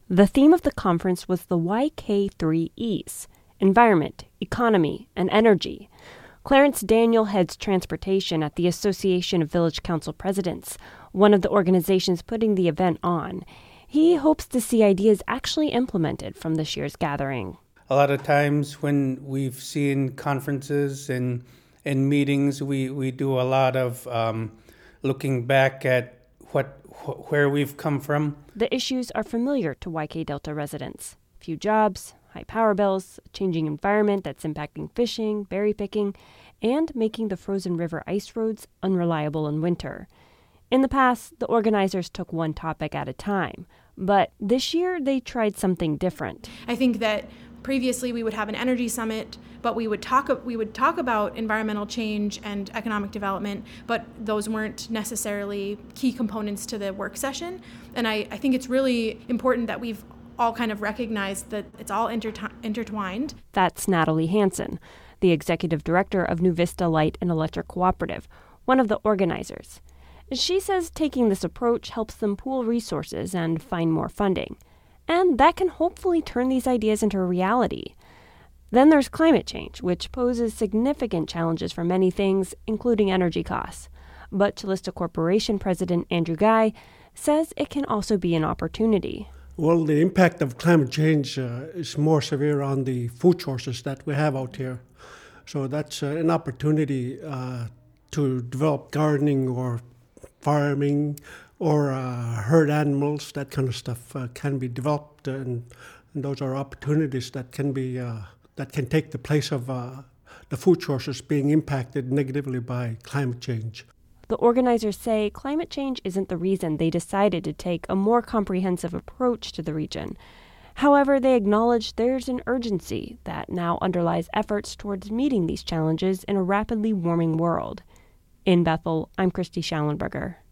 The theme of the conference was the YK3Es: environment, economy, and energy. Clarence Daniel heads transportation at the Association of Village Council Presidents, one of the organizations putting the event on. He hopes to see ideas actually implemented from this year's gathering. A lot of times when we've seen conferences and meetings, we do a lot of looking back at where we've come from. The issues are familiar to YK Delta residents. Few jobs, high power bills, a changing environment that's impacting fishing, berry picking, and making the frozen river ice roads unreliable in winter. In the past, the organizers took one topic at a time, but this year they tried something different. I think that previously we would have an energy summit, but we would talk about environmental change and economic development, but those weren't necessarily key components to the work session. And I think it's really important that we've all kind of recognized that it's all intertwined. That's Natalie Hansen, the executive director of New Vista Light and Electric Cooperative, one of the organizers. She says taking this approach helps them pool resources and find more funding. And that can hopefully turn these ideas into a reality. Then there's climate change, which poses significant challenges for many things, including energy costs. But Calista Corporation President Andrew Guy says it can also be an opportunity. Well, the impact of climate change is more severe on the food sources that we have out here. So that's an opportunity to develop gardening or farming or herd animals. That kind of stuff can be developed, and those are opportunities that can be that can take the place of the food sources being impacted negatively by climate change. The organizers say climate change isn't the reason they decided to take a more comprehensive approach to the region. However, they acknowledge there's an urgency that now underlies efforts towards meeting these challenges in a rapidly warming world. In Bethel, I'm Christy Schallenberger.